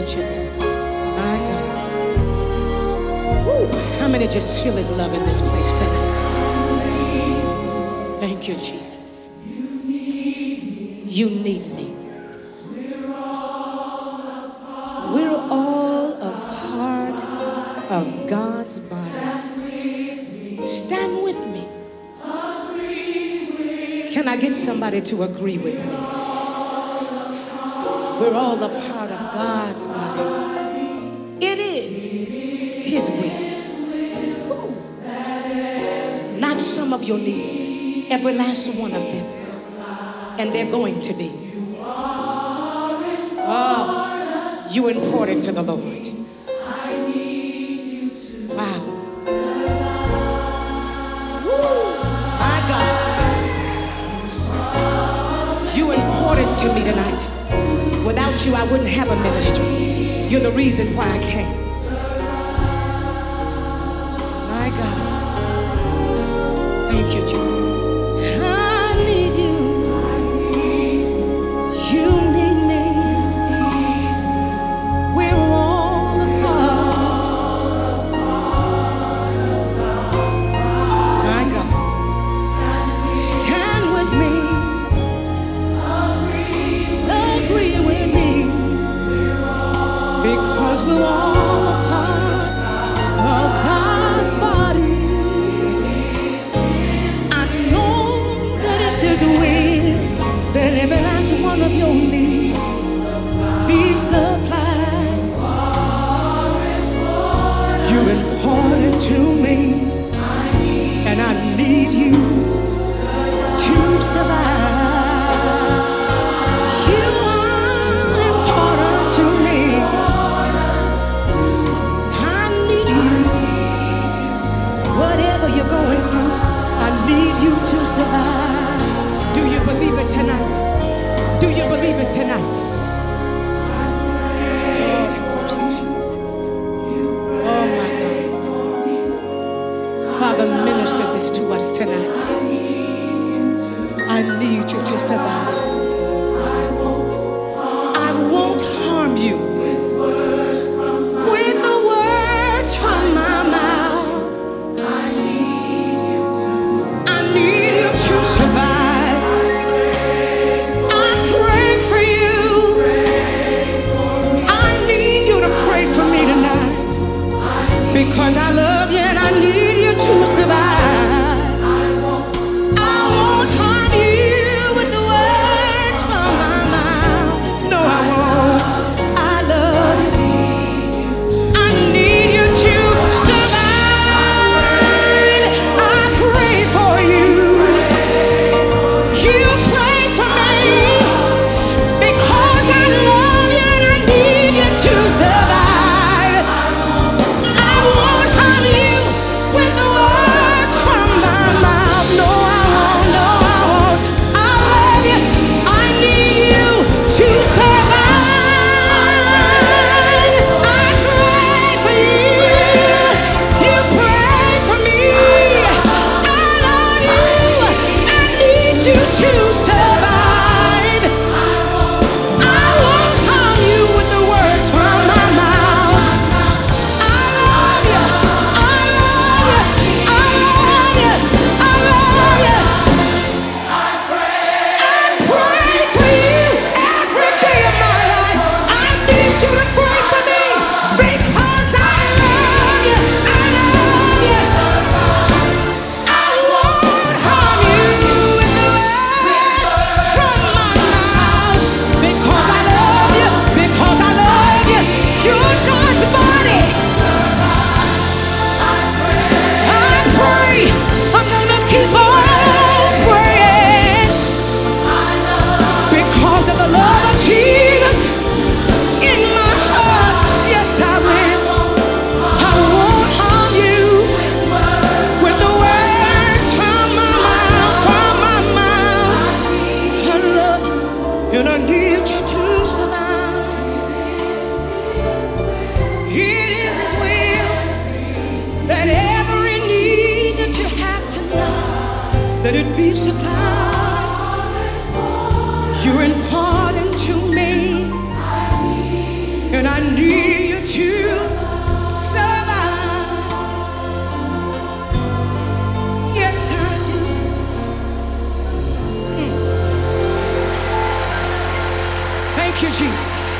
that you did. My God. Woo. How many just feel his love in this place tonight? Thank you, Jesus. You need me. We're all a part of God's body. Stand with me. Can I get somebody to agree with me? We're all a part of God's body. It is his will. Not some of your needs, every last one of them. And they're going to be. Oh, you're important to the Lord. Wow. Woo, my God. You're important to me tonight. Without you, I wouldn't have a ministry. You're the reason why I came. My God. Thank you, Jesus. I need you. You need me. We're all a part. My God. Stand with me. Agree with me. Because we're all a part of God's body. I know that it's his will that every last one of your needs be supplied. You're important to me, and I need you to survive. You are important to me. I need you. Whatever you're going through, I need you to survive. Do you believe it tonight? Do you believe it tonight? Oh, mercy, Jesus. Oh, my God. Father, minister this to us tonight. I need you to survive. I won't harm you with the words from my mouth. I need you to survive. I pray for you. I need you to pray for me tonight. Because I love you and I need you to survive. I won't harm you with the words from my mouth. No, I won't. I love you. I need you to survive. I pray for you. You pray for me. Because I love you and I need you to survive. I won't harm you with the words from my mouth. No, I won't. No, I won't. I love you. I need you to survive. I pray for you. You pray for me. I love you. I need you to survive. I won't harm you with the words from my mouth. I love you. I love you. I love you. I love you. I pray for you every day of my life. I need you to pray for me because I love you. I love you. I won't harm you with the words from my mouth because I love you. Because I love you. You're God's body. I pray. I'm gonna keep on praying because of the love of Jesus in my heart. Yes, I will. I won't harm you with the words from my mouth. From my mouth. I love you and I need you to survive. It is his will that every need that you have tonight, that it be supplied. You're important to me, and I I need you to survive. Yes, I do. Thank you, Jesus.